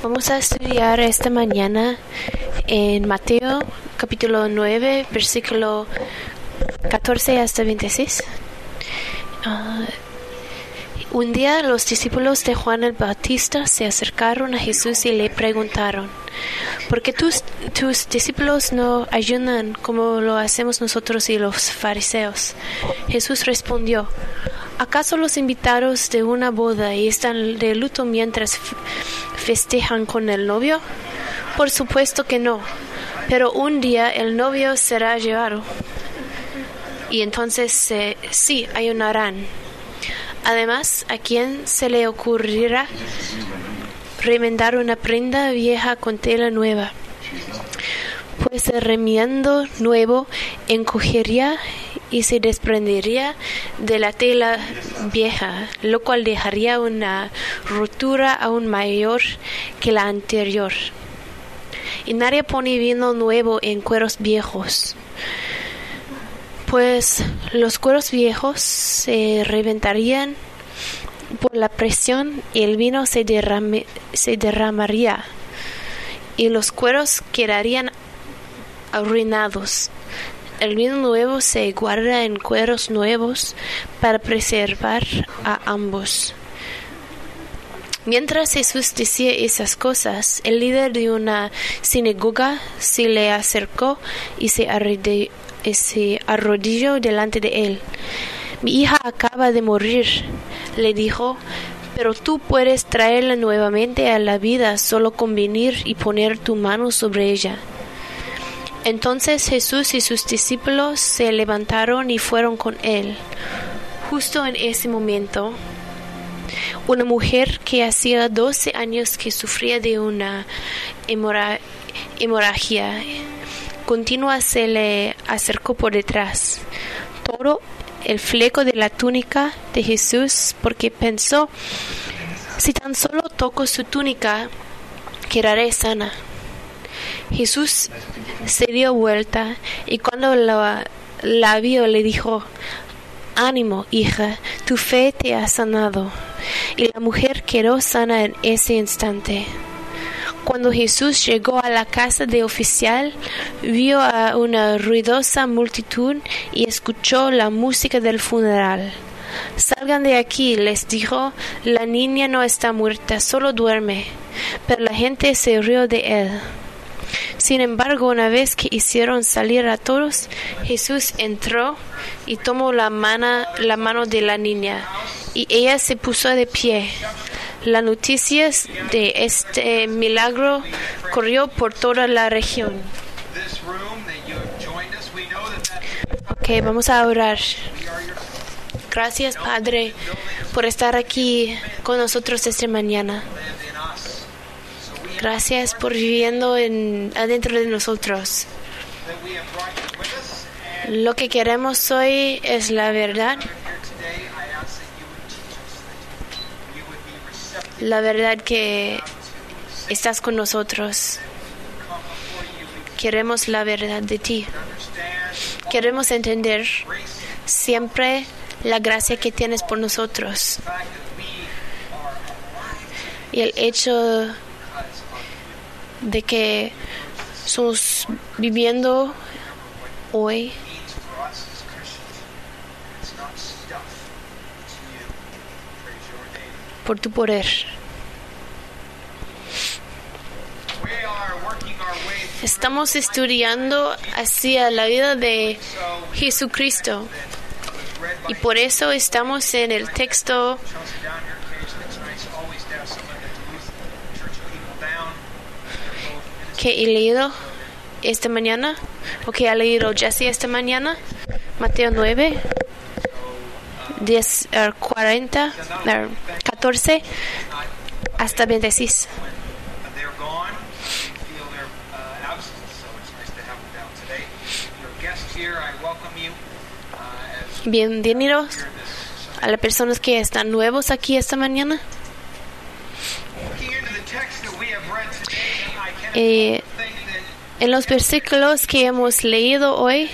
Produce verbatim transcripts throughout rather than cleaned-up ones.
Vamos a estudiar esta mañana en Mateo capítulo nueve, versículo catorce hasta veintiséis. Uh, un día los discípulos de Juan el Bautista se acercaron a Jesús y le preguntaron: ¿por qué tus, tus discípulos no ayunan como lo hacemos nosotros y los fariseos? Jesús respondió: ¿acaso los invitados de una boda y están de luto mientras festejan con el novio? Por supuesto que no, pero un día el novio será llevado y entonces eh, sí ayunarán. Además, ¿a quién se le ocurrirá remendar una prenda vieja con tela nueva? Pues el remiendo nuevo encogería y se desprendería de la tela vieja, lo cual dejaría una rotura aún mayor que la anterior. Y nadie pone vino nuevo en cueros viejos, pues los cueros viejos se reventarían por la presión y el vino se, derrame, se derramaría y los cueros quedarían arruinados. El vino nuevo se guarda en cueros nuevos para preservar a ambos. Mientras Jesús decía esas cosas, el líder de una sinagoga se le acercó y se arrodilló, y se arrodilló delante de él. Mi hija acaba de morir, le dijo, pero tú puedes traerla nuevamente a la vida solo con venir y poner tu mano sobre ella. Entonces Jesús y sus discípulos se levantaron y fueron con él. Justo en ese momento, una mujer que hacía doce años que sufría de una hemorra- hemorragia continua se le acercó por detrás. Todo el fleco de la túnica de Jesús, porque pensó: si tan solo toco su túnica, quedaré sana. Jesús se dio vuelta y cuando la, la vio le dijo: ánimo, hija, tu fe te ha sanado. Y la mujer quedó sana en ese instante. Cuando Jesús llegó a la casa del oficial, vio a una ruidosa multitud y escuchó la música del funeral. Salgan de aquí, les dijo, la niña no está muerta, solo duerme. Pero la gente se rió de él. Sin embargo, una vez que hicieron salir a todos, Jesús entró y tomó la mano, la mano de la niña, y ella se puso de pie. La noticia de este milagro corrió por toda la región. Ok, vamos a orar. Gracias, Padre, por estar aquí con nosotros esta mañana. Gracias por viviendo en, adentro de nosotros. Lo que queremos hoy es la verdad. La verdad que estás con nosotros. Queremos la verdad de ti. Queremos entender siempre la gracia que tienes por nosotros. Y el hecho de que somos viviendo hoy por tu poder. Estamos estudiando hacia la vida de Jesucristo y por eso estamos en el texto que he leído esta mañana o que ha leído Jesse esta mañana, Mateo nueve, diez, cuarenta, catorce hasta veintiséis. Bienvenidos a las personas que están nuevos aquí esta mañana. Eh, en los versículos que hemos leído hoy,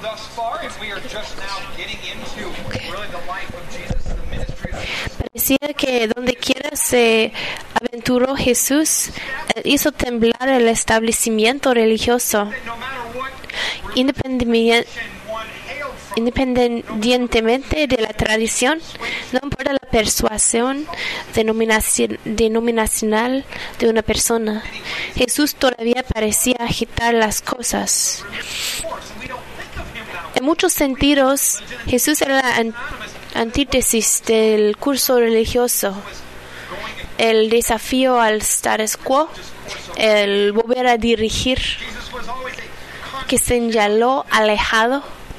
Parecía que donde quiera se aventuró Jesús, él hizo temblar el establecimiento religioso. Independientemente Independientemente de la tradición, no importa la persuasión denominaci- denominacional de una persona, Jesús todavía parecía agitar las cosas. En muchos sentidos, Jesús era la an- antítesis del curso religioso, el desafío al status quo, el volver a dirigir, que señaló alejado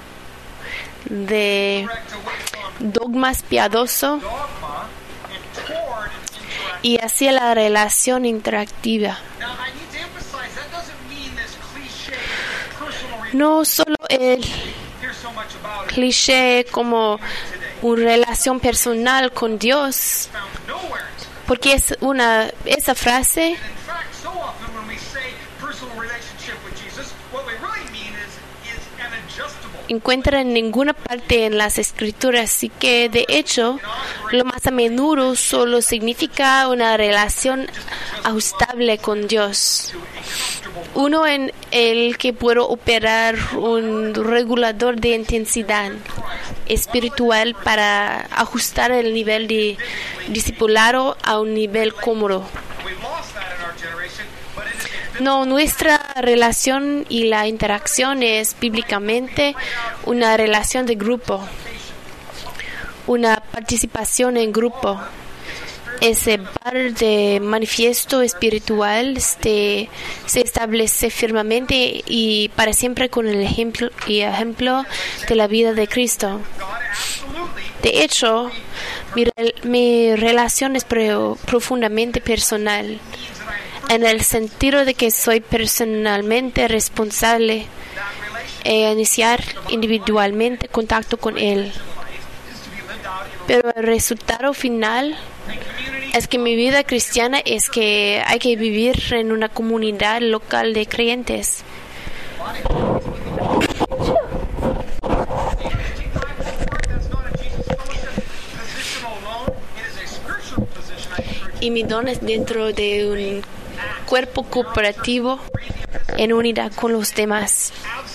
de dogmas piadosos y hacia la relación interactiva. No solo el cliché como una relación personal con Dios, porque es una esa frase encuentra en ninguna parte en las escrituras, así que de hecho lo más a menudo solo significa una relación ajustable con Dios, uno en el que puedo operar un regulador de intensidad espiritual para ajustar el nivel de discipulado a un nivel cómodo. No, nuestra relación y la interacción es bíblicamente una relación de grupo, una participación en grupo. Ese bar de manifiesto espiritual este, se establece firmemente y para siempre con el ejemplo y ejemplo de la vida de Cristo. De hecho, mi, mi relación es pro, profundamente personal, en el sentido de que soy personalmente responsable de iniciar individualmente contacto con Él. Pero el resultado final es que mi vida cristiana es que hay que vivir en una comunidad local de creyentes. Y mi don es dentro de un cuerpo cooperativo en unidad con los demás.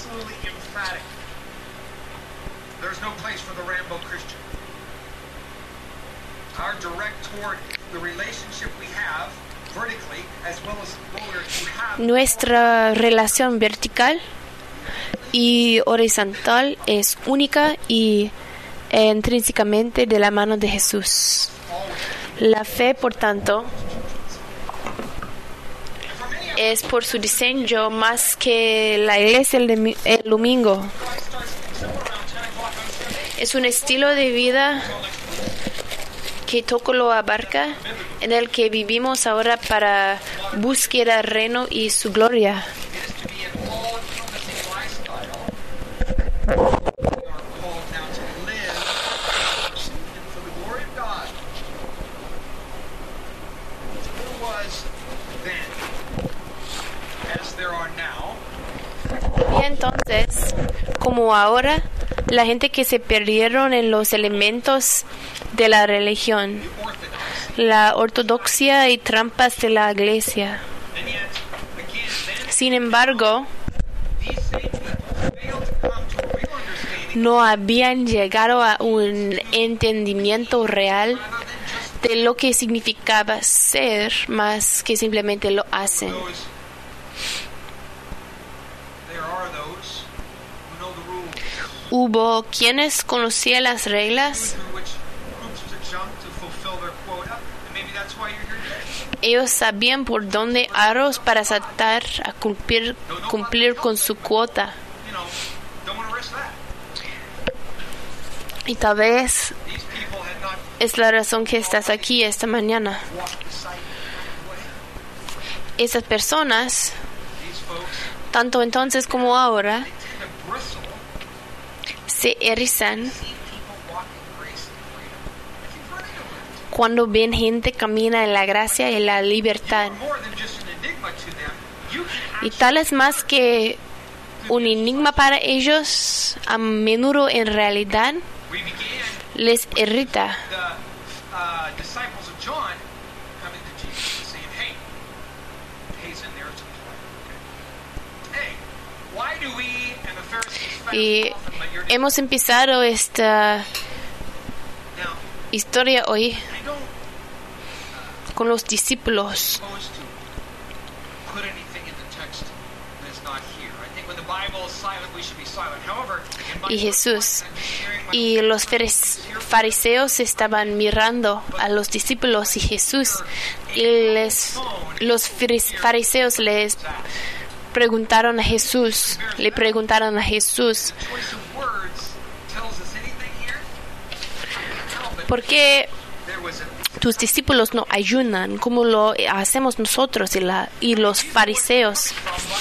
Nuestra relación vertical y horizontal es única y eh, intrínsecamente de la mano de Jesús. La fe, por tanto, es por su diseño más que la iglesia el, el domingo. Es un estilo de vida que todo lo abarca, en el que vivimos ahora para buscar el reino y su gloria. Y entonces, como ahora, la gente que se perdieron en los elementos de la religión, la ortodoxia y trampas de la iglesia. Sin embargo, no habían llegado a un entendimiento real de lo que significaba ser más que simplemente lo hacen. Hubo quienes conocían las reglas. Ellos sabían por dónde aros para saltar a cumplir, cumplir con su cuota. Y tal vez es la razón que estás aquí esta mañana. Esas personas, tanto entonces como ahora, se erizan cuando ven gente camina en la gracia y la libertad. Y tal es más que un enigma para ellos, a menudo en realidad les irrita. Y hemos empezado esta historia hoy con los discípulos. Y Jesús. Y los fariseos estaban mirando a los discípulos y Jesús. Y les, los fariseos les preguntaron a Jesús, le preguntaron a Jesús, ¿por qué tus discípulos no ayunan como lo hacemos nosotros y, la, y los fariseos?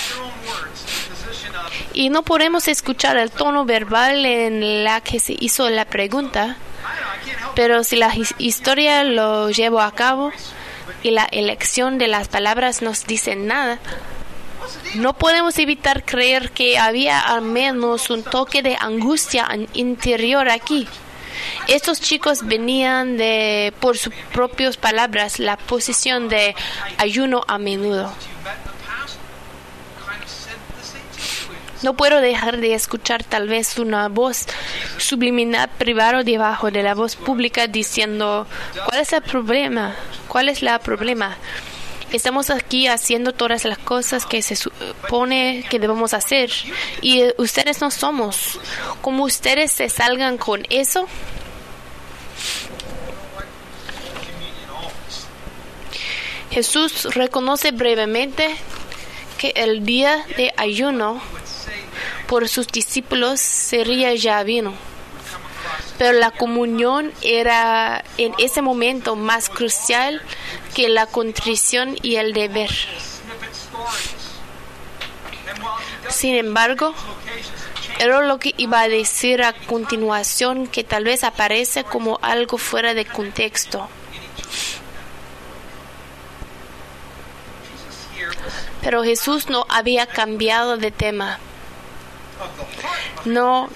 Y no podemos escuchar el tono verbal en la que se hizo la pregunta, pero si la historia lo llevó a cabo y la elección de las palabras nos dice nada, no podemos evitar creer que había al menos un toque de angustia interior aquí. Estos chicos venían de, por sus propias palabras, la posición de ayuno a menudo. No puedo dejar de escuchar tal vez una voz subliminal privada debajo de la voz pública diciendo, ¿cuál es el problema? ¿Cuál es el problema? Estamos aquí haciendo todas las cosas que se supone que debemos hacer y ustedes no somos. ¿Cómo ustedes se salgan con eso? Jesús reconoce brevemente que el día de ayuno por sus discípulos sería ya vino. Pero la comunión era en ese momento más crucial que la contrición y el deber. Sin embargo, era lo que iba a decir a continuación que tal vez aparece como algo fuera de contexto. Pero Jesús no había cambiado de tema. No.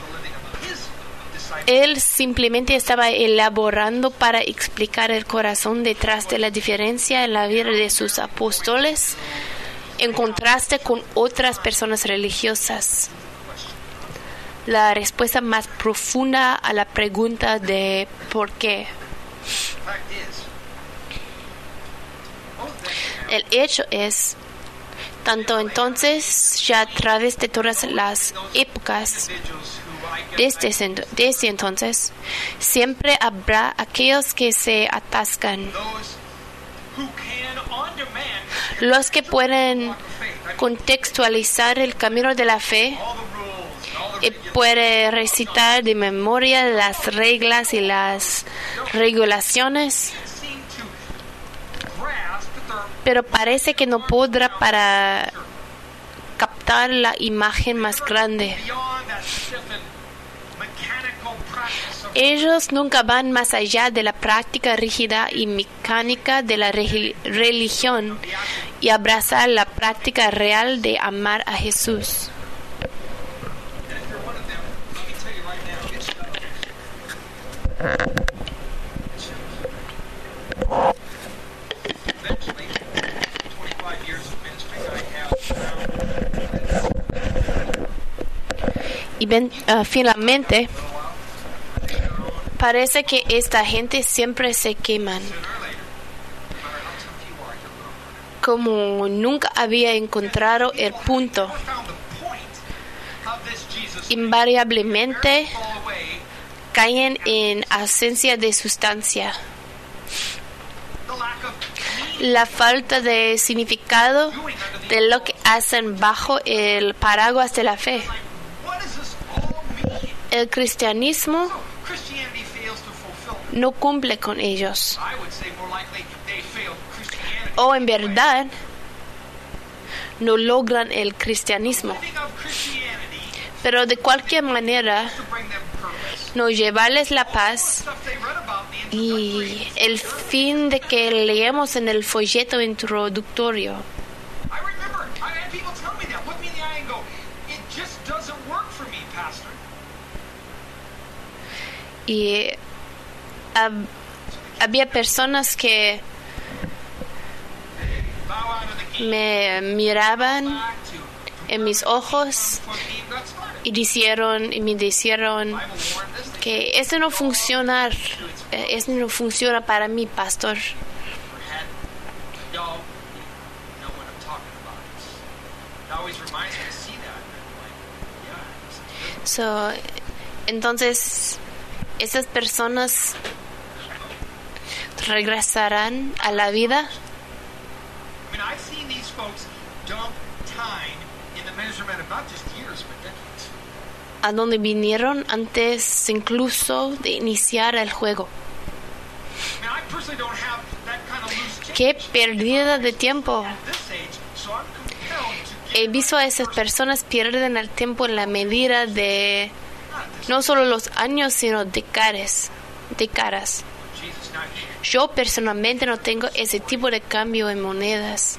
Él simplemente estaba elaborando para explicar el corazón detrás de la diferencia en la vida de sus apóstoles en contraste con otras personas religiosas. La respuesta más profunda a la pregunta de ¿por qué? El hecho es, tanto entonces, ya a través de todas las épocas, Desde, desde entonces, siempre habrá aquellos que se atascan, los que pueden contextualizar el camino de la fe y pueden recitar de memoria las reglas y las regulaciones, pero parece que no podrá para captar la imagen más grande. Ellos nunca van más allá de la práctica rígida y mecánica de la re- religión y abrazar la práctica real de amar a Jesús. Y ven, uh, finalmente, parece que esta gente siempre se queman. Como nunca había encontrado el punto. Invariablemente caen en ausencia de sustancia. La falta de significado de lo que hacen bajo el paraguas de la fe. El cristianismo no cumple con ellos. O en verdad, no logran el cristianismo. Pero de cualquier manera, no llevarles la paz y el fin de que leemos en el folleto introductorio. y hab, había personas que me miraban en mis ojos y dijeron y me dijeron que eso no funciona, eso no funciona para mí, pastor. So, entonces esas personas regresarán a la vida. A donde vinieron antes incluso de iniciar el juego. Qué pérdida de tiempo. He visto a esas personas pierden el tiempo en la medida de no solo los años, sino décadas. décadas. Yo personalmente no tengo ese tipo de cambio en monedas,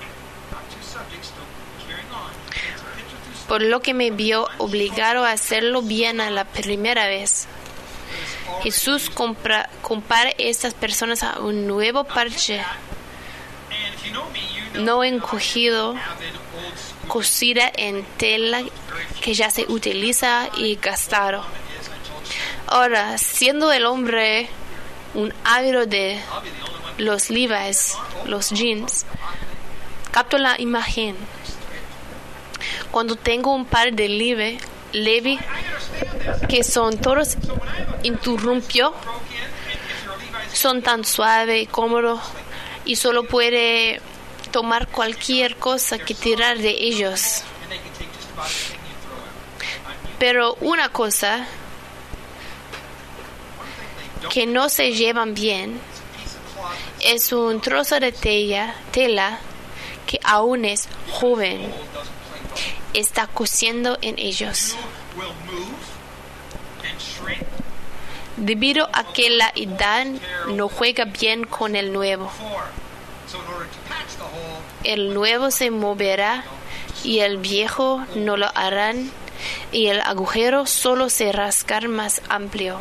por lo que me vio obligado a hacerlo bien a la primera vez. Jesús compra, compara a estas personas a un nuevo parche, no encogido, cosida en tela que ya se utiliza y gastado. Ahora, siendo el hombre un hábito de los Levi's, los jeans, capto la imagen. Cuando tengo un par de Levi, Levi que son todos interrumpió, son tan suave y cómodo y solo puede tomar cualquier cosa que tirar de ellos. Pero una cosa que no se llevan bien es un trozo de tela, tela que aún es joven, está cosiendo en ellos. Debido a que la edad no juega bien con el nuevo, el nuevo se moverá y el viejo no lo harán, y el agujero solo se rascará más amplio.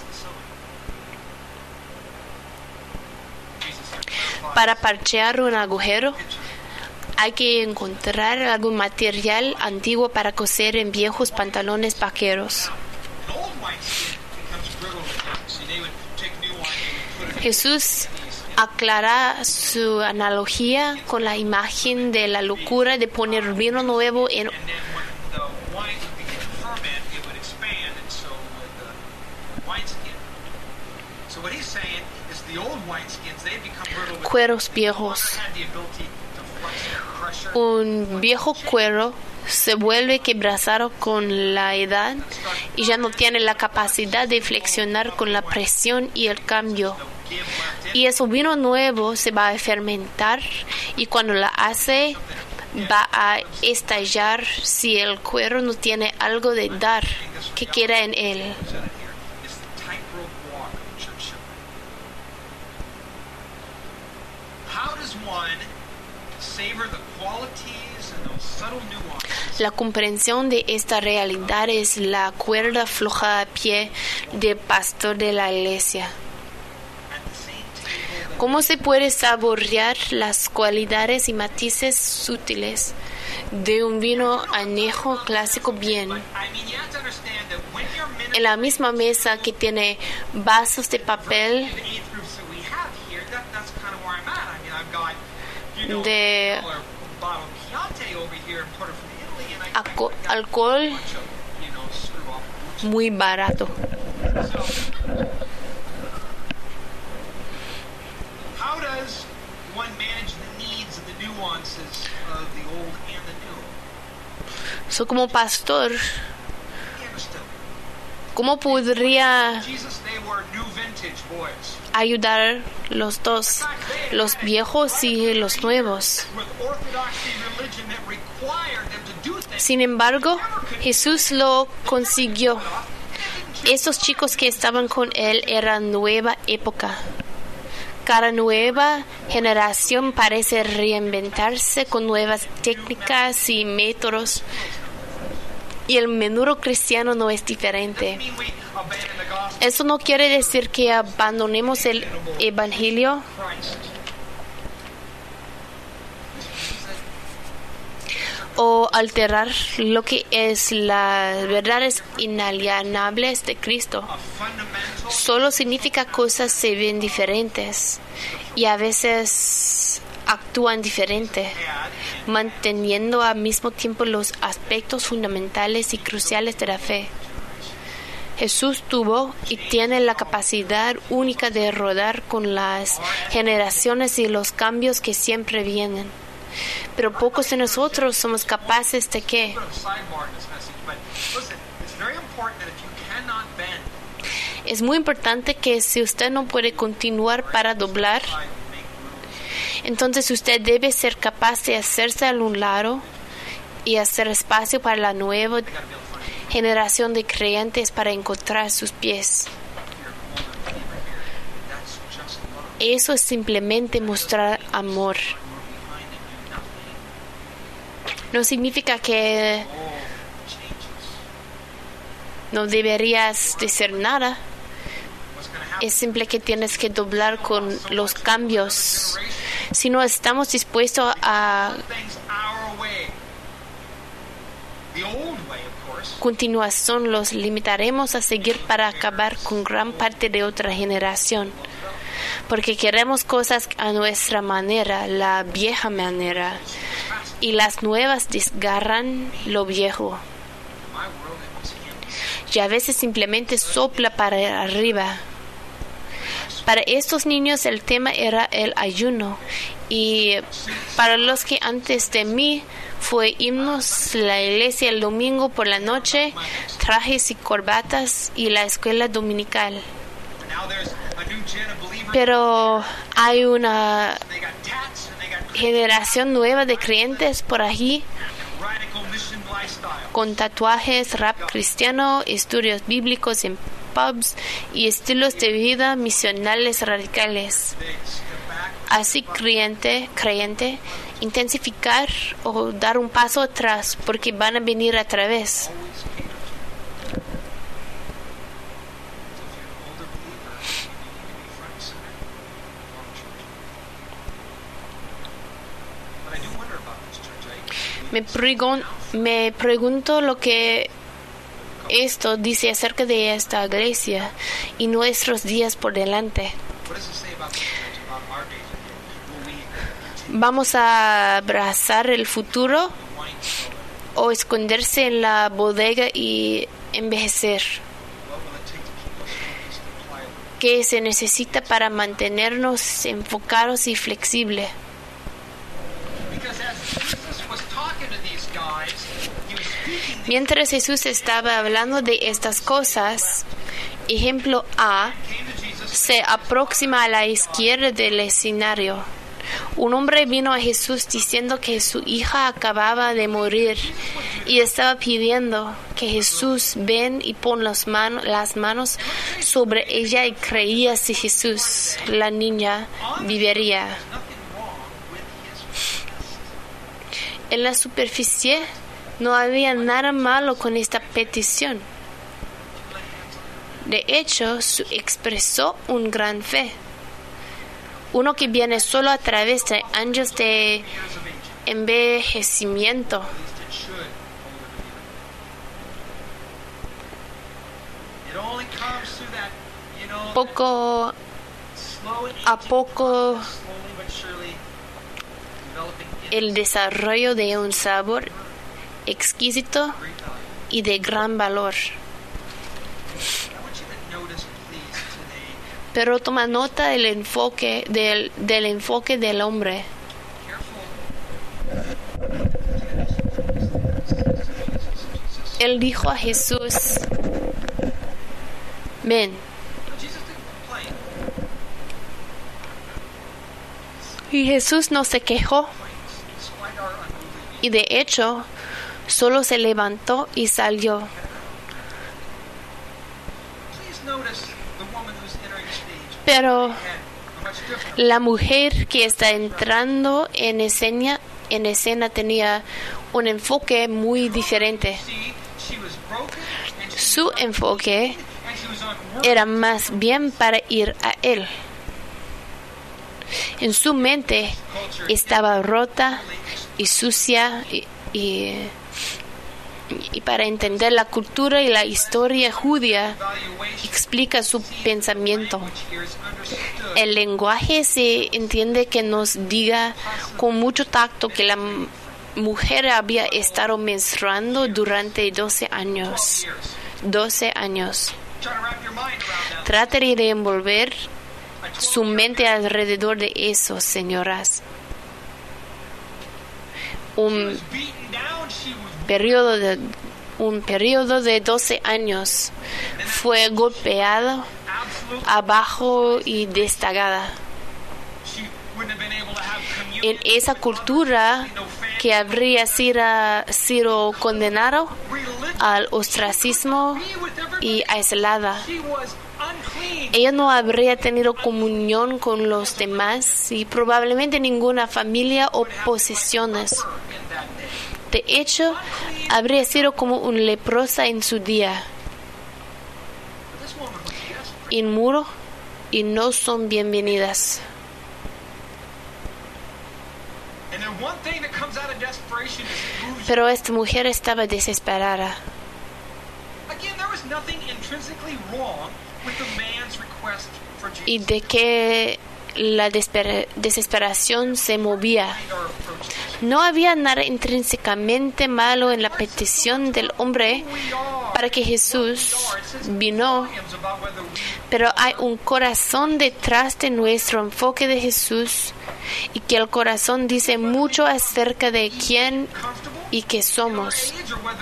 Para parchear un agujero, hay que encontrar algún material antiguo para coser en viejos pantalones vaqueros. Jesús aclara su analogía con la imagen de la locura de poner vino nuevo en cueros viejos. Un viejo cuero se vuelve quebrantado con la edad y ya no tiene la capacidad de flexionar con la presión y el cambio. Y ese vino nuevo se va a fermentar y cuando la hace va a estallar si el cuero no tiene algo de dar que queda en él. La comprensión de esta realidad es la cuerda floja a pie del pastor de la iglesia. ¿Cómo se puede saborear las cualidades y matices sutiles de un vino añejo clásico bien? En la misma mesa que tiene vasos de papel de alcohol muy barato. So, como pastor, ¿cómo podría ayudar los dos, los viejos y los nuevos? Sin embargo, Jesús lo consiguió. Esos chicos que estaban con él eran nueva época. Cada nueva generación parece reinventarse con nuevas técnicas y métodos. Y el menudo cristiano no es diferente. Eso no quiere decir que abandonemos el Evangelio. O alterar lo que es las verdades inalienables de Cristo. Solo significa cosas se ven diferentes y a veces actúan diferente, manteniendo al mismo tiempo los aspectos fundamentales y cruciales de la fe. Jesús tuvo y tiene la capacidad única de rodar con las generaciones y los cambios que siempre vienen. Pero pocos de nosotros somos capaces de qué. Es muy importante que si usted no puede continuar para doblar, entonces usted debe ser capaz de hacerse a un lado y hacer espacio para la nueva generación de creyentes para encontrar sus pies. Eso es simplemente mostrar amor. No significa que no deberías decir nada. Es simple que tienes que doblar con los cambios. Si no estamos dispuestos a continuación, los limitaremos a seguir para acabar con gran parte de otra generación. Porque queremos cosas a nuestra manera, la vieja manera. Y las nuevas desgarran lo viejo. Y a veces simplemente sopla para arriba. Para estos niños el tema era el ayuno. Y para los que antes de mí fue irnos a la iglesia el domingo por la noche, trajes y corbatas y la escuela dominical. Pero hay una generación nueva de creyentes por allí con tatuajes, rap cristiano, estudios bíblicos en pubs y estilos de vida misionales radicales. Así creyente, creyente, intensificar o dar un paso atrás porque van a venir a través. Me, pregun- me pregunto lo que esto dice acerca de esta iglesia y nuestros días por delante. ¿Vamos a abrazar el futuro o esconderse en la bodega y envejecer? ¿Qué se necesita para mantenernos enfocados y flexibles? Mientras Jesús estaba hablando de estas cosas, ejemplo A se aproxima a la izquierda del escenario. Un hombre vino a Jesús diciendo que su hija acababa de morir y estaba pidiendo que Jesús ven y pon las, man- las manos sobre ella y creía si Jesús, la niña, viviría. En la superficie no había nada malo con esta petición. De hecho, su expresó un gran fe. Uno que viene solo a través de años de envejecimiento. Poco a poco, el desarrollo de un sabor exquisito y de gran valor. Pero toma nota del enfoque del, del enfoque del hombre. Él dijo a Jesús, ven. Y Jesús no se quejó. Y de hecho, solo se levantó y salió. Pero la mujer que está entrando en escena, en escena tenía un enfoque muy diferente. Su enfoque era más bien para ir a Él. En su mente estaba rota y sucia y, y, y para entender la cultura y la historia judía explica su pensamiento. El lenguaje se entiende que nos diga con mucho tacto que la mujer había estado menstruando durante doce años. doce años. Trate de envolver su mente alrededor de eso, señoras. Un periodo de un periodo de doce años fue golpeado abajo y destagada. En esa cultura que habría sido, sido condenado al ostracismo y aislada. Ella no habría tenido comunión con los demás y probablemente ninguna familia o posesiones. De hecho, habría sido como un leprosa en su día. Inmuro y no son bienvenidas. Pero esta mujer estaba desesperada. Y de que la desesperación se movía. No había nada intrínsecamente malo en la petición del hombre para que Jesús vino, pero hay un corazón detrás de nuestro enfoque de Jesús y que el corazón dice mucho acerca de quién y qué somos.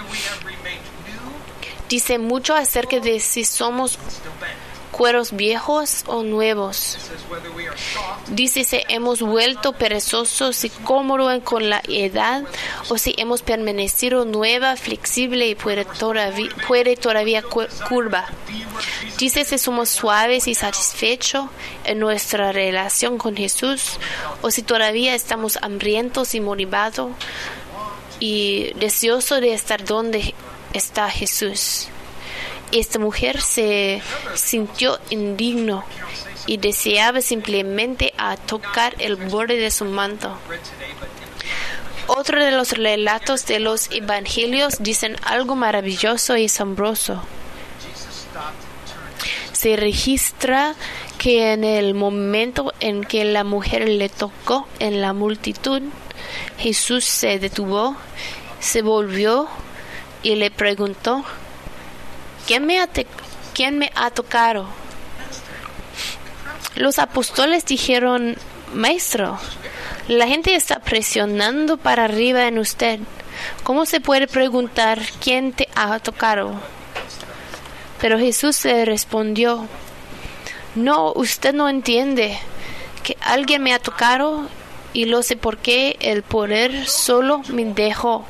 Dice mucho acerca de si somos cueros viejos o nuevos. Dice si hemos vuelto perezosos y cómodos con la edad o si hemos permanecido nueva, flexible y puede todavía, puede todavía curva. Dice si somos suaves y satisfechos en nuestra relación con Jesús o si todavía estamos hambrientos y motivados y deseosos de estar donde está Jesús. Esta mujer se sintió indigno y deseaba simplemente a tocar el borde de su manto. Otro de los relatos de los evangelios dicen algo maravilloso y asombroso. Se registra que en el momento en que la mujer le tocó en la multitud, Jesús se detuvo, se volvió y le preguntó: ¿Quién me, ha te- ¿Quién me ha tocado? Los apóstoles dijeron: Maestro, la gente está presionando para arriba en usted. ¿Cómo se puede preguntar quién te ha tocado? Pero Jesús le respondió: No, usted no entiende que alguien me ha tocado y lo sé porque el poder solo me dejó.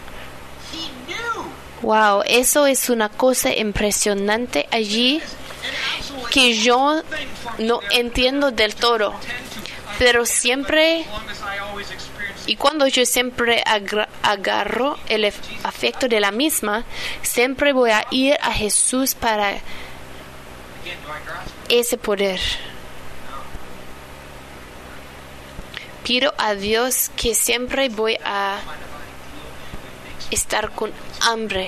Wow, eso es una cosa impresionante allí que yo no entiendo del todo. Pero siempre, y cuando yo siempre agra- agarro el afecto de la misma, siempre voy a ir a Jesús para ese poder. Pido a Dios que siempre voy a estar con hambre.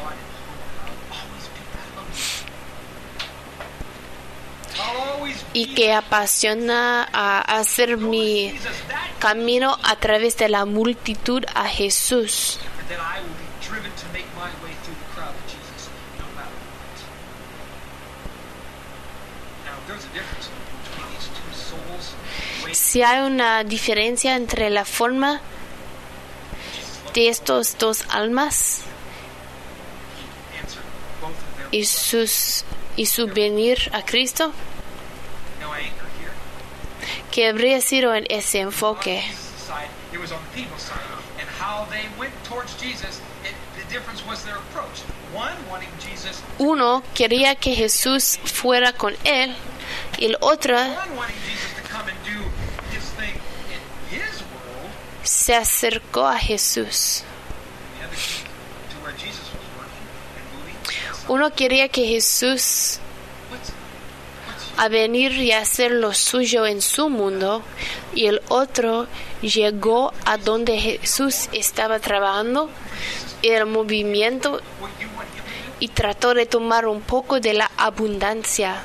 Y que apasiona a hacer mi camino a través de la multitud a Jesús. Si hay una diferencia entre la forma de estos dos almas y sus y su venir a Cristo, que habría sido en ese enfoque. Uno quería que Jesús fuera con él y el otro se acercó a Jesús. Uno quería que Jesús a venir y hacer lo suyo en su mundo, y el otro llegó a donde Jesús estaba trabajando en el movimiento y trató de tomar un poco de la abundancia.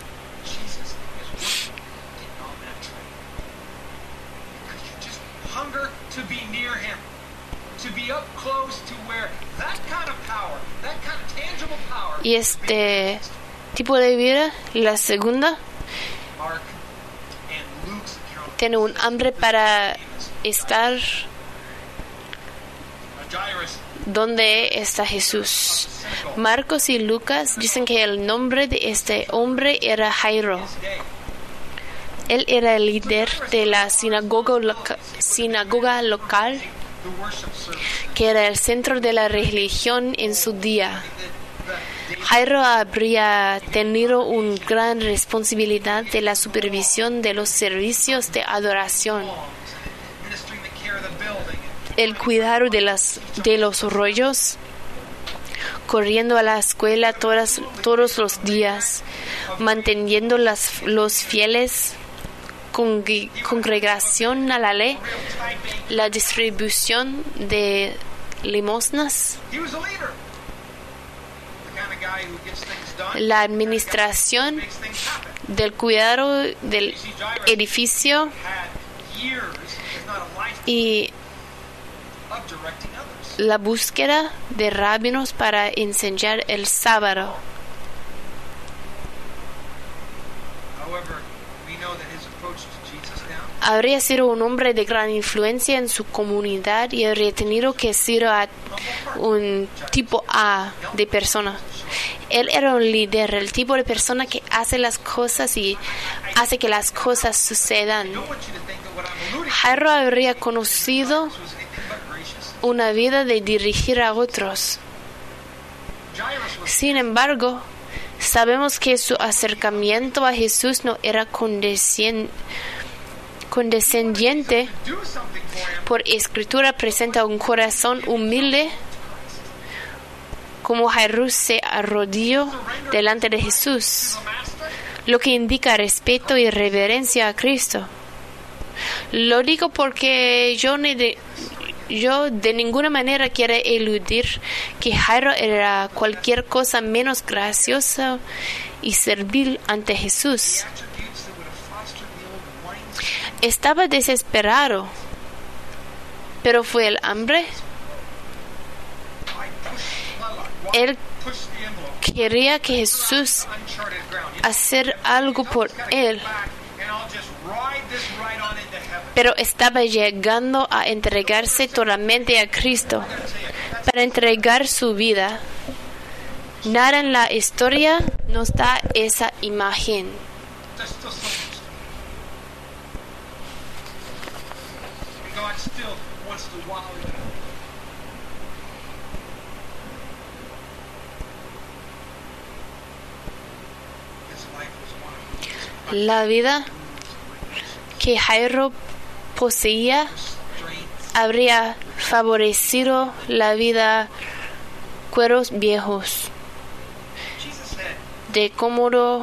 Y este tipo de vida, la segunda, tiene un hambre para estar donde está Jesús. Marcos y Lucas dicen que el nombre de este hombre era Jairo. Él era el líder de la sinagoga loca, sinagoga local, que era el centro de la religión en su día. Jairo habría tenido una gran responsabilidad de la supervisión de los servicios de adoración, el cuidado de, las, de los rollos, corriendo a la escuela todas, todos los días, manteniendo las, los fieles, congre, congregación a la ley, la distribución de limosnas, la administración del cuidado del edificio y la búsqueda de rabinos para enseñar el sábado. Habría sido un hombre de gran influencia en su comunidad y habría tenido que ser a un tipo A de persona. Él era un líder, el tipo de persona que hace las cosas y hace que las cosas sucedan. Jairo habría conocido una vida de dirigir a otros. Sin embargo, sabemos que su acercamiento a Jesús no era condescendiente. condescendiente. Por escritura presenta un corazón humilde, como Jairo se arrodilló delante de Jesús, lo que indica respeto y reverencia a Cristo. Lo digo porque yo, de, yo de ninguna manera quiero eludir que Jairo era cualquier cosa menos graciosa y servil ante Jesús. Estaba desesperado, pero fue el hambre. Él quería que Jesús hacer algo por él, pero estaba llegando a entregarse totalmente a Cristo para entregar su vida. Nada en la historia nos da esa imagen. La vida que Jairo poseía habría favorecido la vida cueros viejos, de cómodo.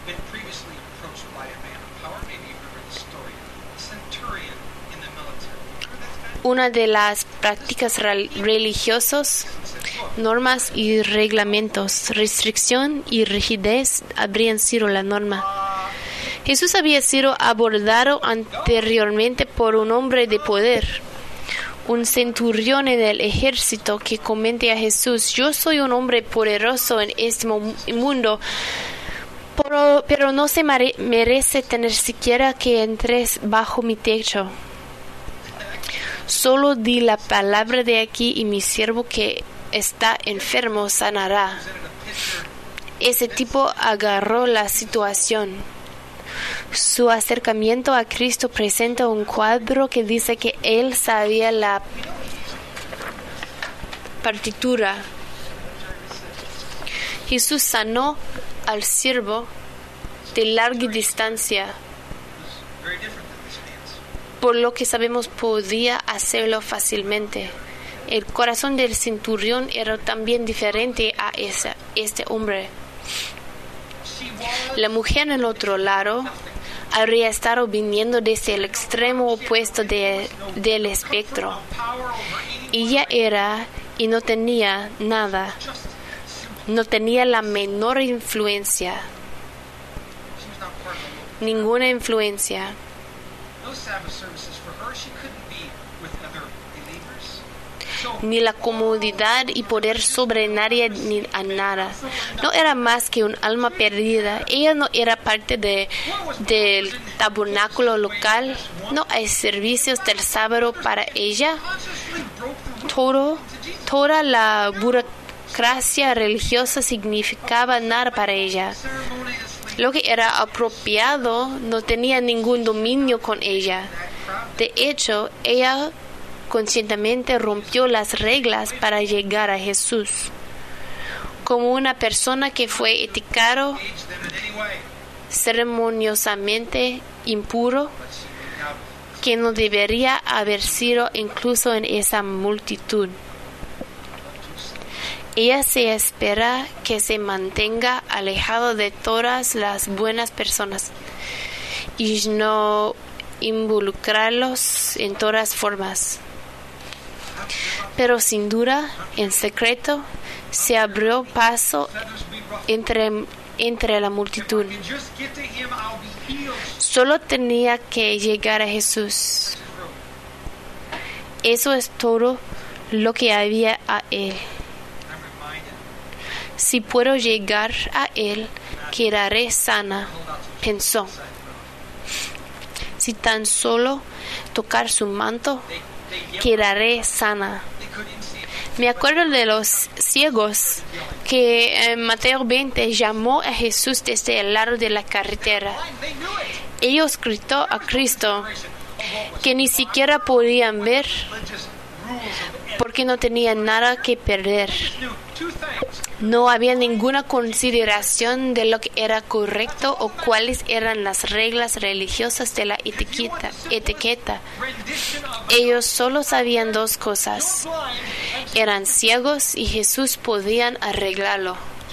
Una de las prácticas religiosas, normas y reglamentos, restricción y rigidez habrían sido la norma. Jesús había sido abordado anteriormente por un hombre de poder, un centurión en el ejército, que comenta a Jesús: yo soy un hombre poderoso en este mundo, pero, pero no se merece tener siquiera que entres bajo mi techo. Solo di la palabra de aquí y mi siervo que está enfermo sanará. Ese tipo agarró la situación. Su acercamiento a Cristo presenta un cuadro que dice que él sabía la partitura. Jesús sanó al siervo de larga distancia, por lo que sabemos podía hacerlo fácilmente. El corazón del centurión era también diferente a ese, este hombre. La mujer en el otro lado habría estado viniendo desde el extremo opuesto de, del espectro. Ella era y no tenía nada, no tenía la menor influencia, ninguna influencia. Ni la comodidad y poder sobre nadie ni a nada. No era más que un alma perdida. Ella no era parte de, del tabernáculo local. No hay servicios del sábado para ella. Todo, toda la burocracia religiosa significaba nada para ella. Lo que era apropiado no tenía ningún dominio con ella. De hecho, ella conscientemente rompió las reglas para llegar a Jesús. Como una persona que fue etiquetado ceremoniosamente impuro, que no debería haber sido incluso en esa multitud. Ella se espera que se mantenga alejado de todas las buenas personas y no involucrarlos en todas formas. Pero sin duda, en secreto, se abrió paso entre, entre la multitud. Solo tenía que llegar a Jesús. Eso es todo lo que había a Él. Si puedo llegar a Él, quedaré sana, pensó. Si tan solo tocar su manto, quedaré sana. Me acuerdo de los ciegos que en Mateo veinte llamó a Jesús desde el lado de la carretera. Ellos gritó a Cristo que ni siquiera podían ver porque no tenían nada que perder. No había ninguna consideración de lo que era correcto o cuáles eran las reglas religiosas de la etiqueta. etiqueta. Ellos solo sabían dos cosas. Eran ciegos y Jesús podía arreglarlo.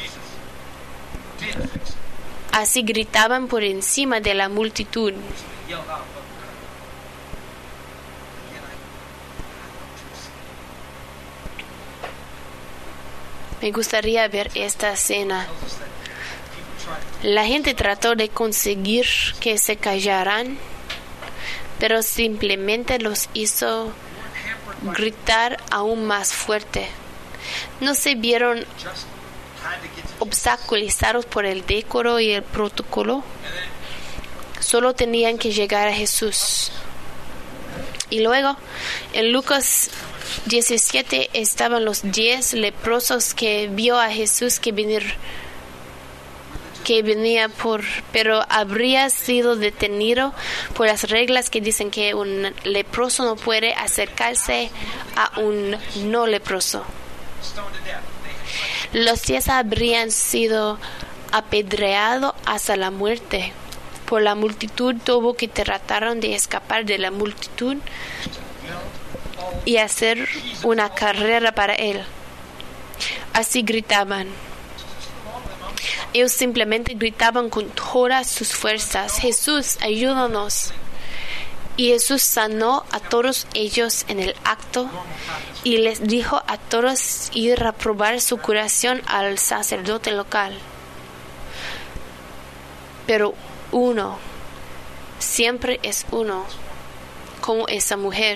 Así gritaban por encima de la multitud. Me gustaría ver esta escena. La gente trató de conseguir que se callaran, pero simplemente los hizo gritar aún más fuerte. No se vieron obstaculizados por el decoro y el protocolo. Solo tenían que llegar a Jesús. Y luego, en Lucas diecisiete estaban los diez leprosos que vio a Jesús que venir que venía por pero habría sido detenido por las reglas que dicen que un leproso no puede acercarse a un no leproso. Los diez habrían sido apedreados hasta la muerte. Por la multitud tuvo que trataron de escapar de la multitud y hacer una carrera para él. Así gritaban. Ellos simplemente gritaban con todas sus fuerzas: Jesús, ayúdanos. Y Jesús sanó a todos ellos en el acto y les dijo a todos ir a probar su curación al sacerdote local. Pero uno, siempre es uno, como esa mujer.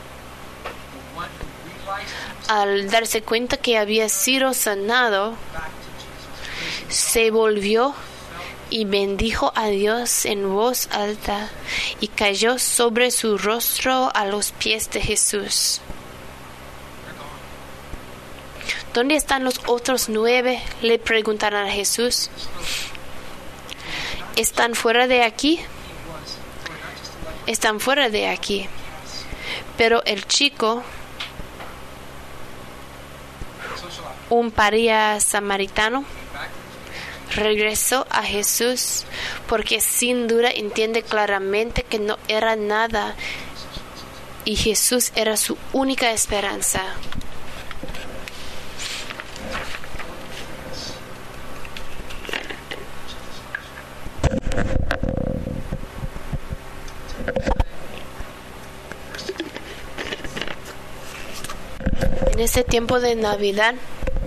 Al darse cuenta que había sido sanado, se volvió y bendijo a Dios en voz alta y cayó sobre su rostro a los pies de Jesús. ¿Dónde están los otros nueve?, le preguntaron a Jesús. ¿Están fuera de aquí? Están fuera de aquí. Pero el chico, un paria samaritano, regresó a Jesús porque sin duda entiende claramente que no era nada y Jesús era su única esperanza. En este tiempo de Navidad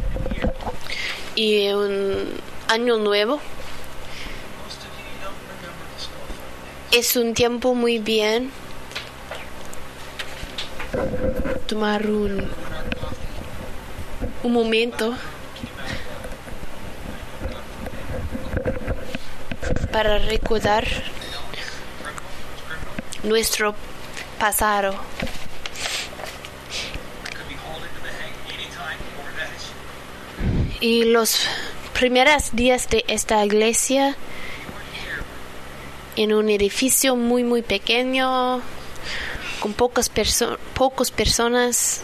y un año nuevo, es un tiempo muy bien tomar un, un momento para recordar nuestro pasado. Y los primeros días de esta iglesia, en un edificio muy muy pequeño, con pocas perso- pocas personas,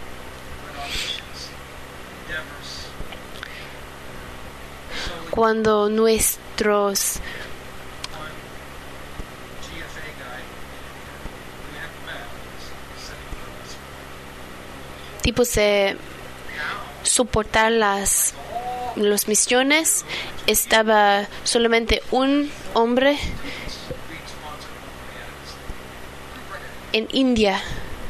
cuando nuestros tipos de soportar las las misiones, estaba solamente un hombre en India.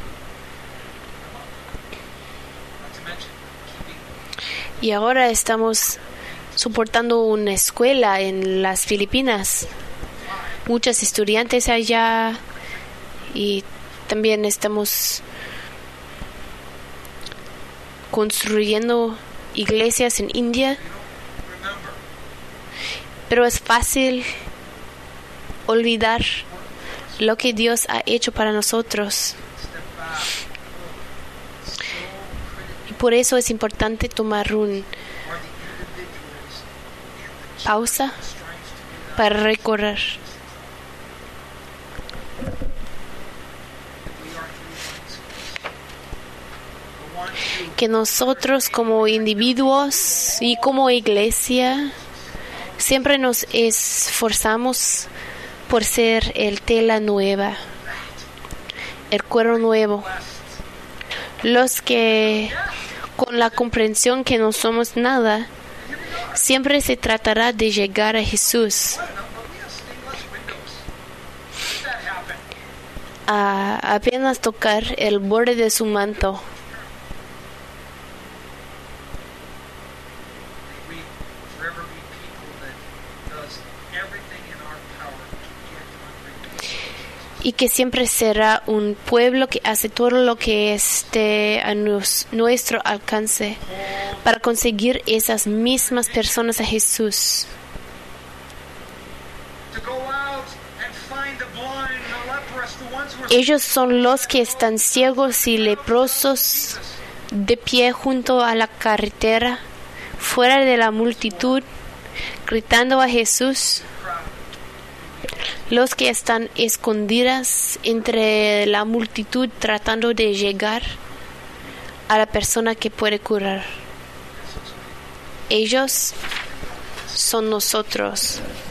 Y ahora estamos soportando una escuela en las Filipinas. Muchos estudiantes allá, y también estamos construyendo iglesias en India. Pero es fácil olvidar lo que Dios ha hecho para nosotros. Y por eso es importante tomar una pausa para recordar que nosotros como individuos y como iglesia siempre nos esforzamos por ser el tela nueva, el cuero nuevo. Los que con la comprensión que no somos nada, siempre se tratará de llegar a Jesús, a apenas tocar el borde de su manto. Y que siempre será un pueblo que hace todo lo que esté a nos, nuestro alcance para conseguir esas mismas personas a Jesús. Ellos son los que están ciegos y leprosos de pie junto a la carretera, fuera de la multitud, gritando a Jesús. Los que están escondidas entre la multitud tratando de llegar a la persona que puede curar. Ellos son nosotros.